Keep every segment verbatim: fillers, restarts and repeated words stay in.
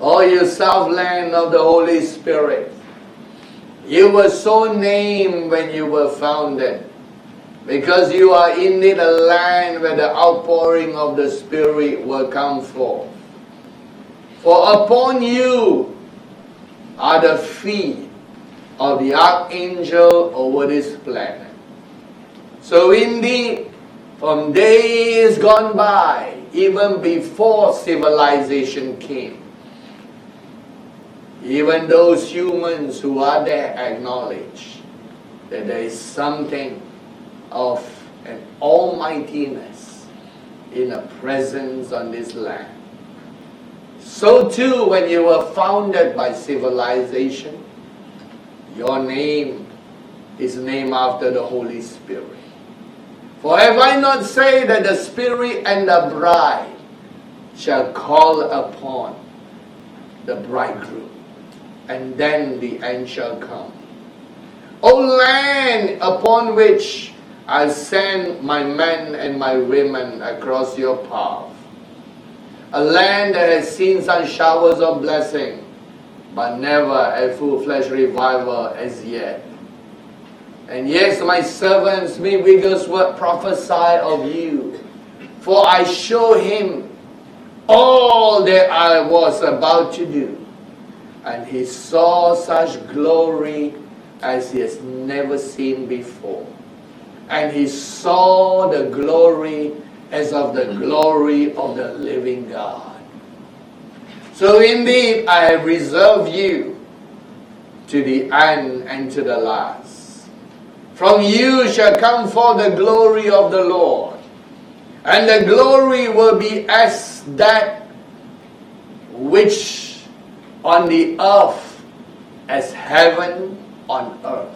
O you southland of the Holy Spirit, you were so named when you were founded, because you are indeed a land where the outpouring of the Spirit will come forth. For upon you are the feet of the archangel over this planet. So indeed, from days gone by, even before civilization came, even those humans who are there acknowledge that there is something of an almightiness in a presence on this land. So too, when you were founded by civilization, your name is named after the Holy Spirit. For have I not said that the Spirit and the bride shall call upon the bridegroom, and then the end shall come. O land upon which I send my men and my women across your path, a land that has seen some showers of blessing, but never a full-fledged revival as yet. And yes, my servants, me Wigglesworth, prophesy of you, for I show him all that I was about to do. And he saw such glory as he has never seen before. And he saw the glory as of the glory of the living God. So indeed, I have reserved you to the end and to the last. From you shall come forth the glory of the Lord. And the glory will be as that which on the earth as heaven on earth.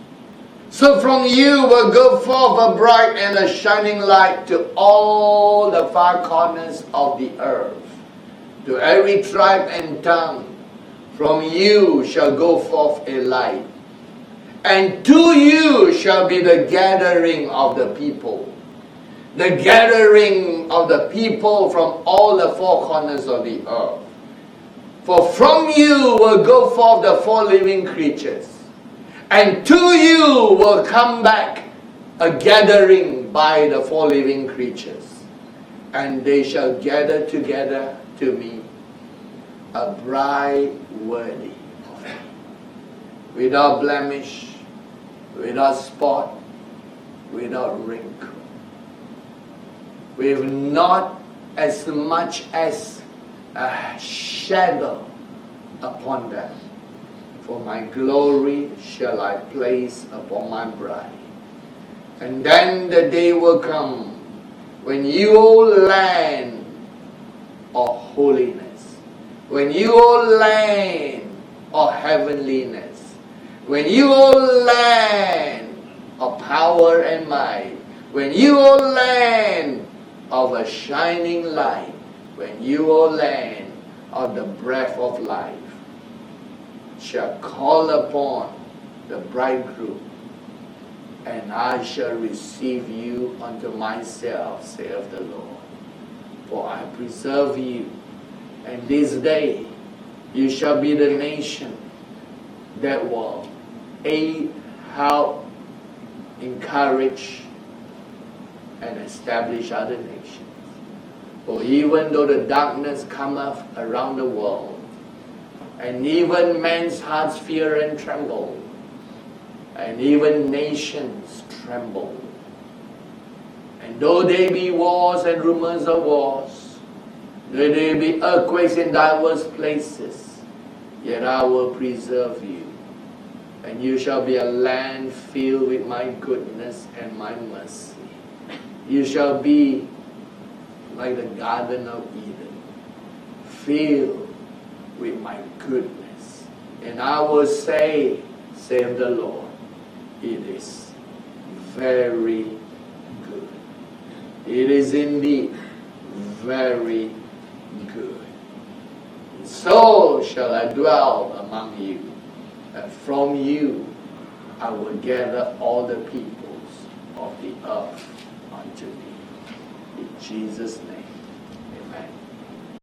So from you will go forth a bright and a shining light to all the far corners of the earth, to every tribe and tongue. From you shall go forth a light, and to you shall be the gathering of the people, the gathering of the people from all the four corners of the earth. For from you will go forth the four living creatures, and to you will come back a gathering by the four living creatures, and they shall gather together to me, a bride worthy of me, without blemish, without spot, without wrinkle, with not as much as a shadow upon them. For my glory shall I place upon my bride. And then the day will come when you, O land of holiness, when you, O land of heavenliness, when you, O land of power and might, when you, O land of a shining light, when you, O land of the breath of life, shall call upon the bridegroom, and I shall receive you unto myself, saith the Lord. For I preserve you, and this day you shall be the nation that will aid, help, encourage, and establish other nations. For even though the darkness cometh around the world, and even men's hearts fear and tremble, and even nations tremble, and though there be wars and rumors of wars, though there be earthquakes in diverse places, yet I will preserve you, and you shall be a land filled with my goodness and my mercy. You shall be like the Garden of Eden, filled with my goodness. And I will say, saith the Lord, it is very good. It is indeed very good. So shall I dwell among you, and from you I will gather all the peoples of the earth unto me. In Jesus' name.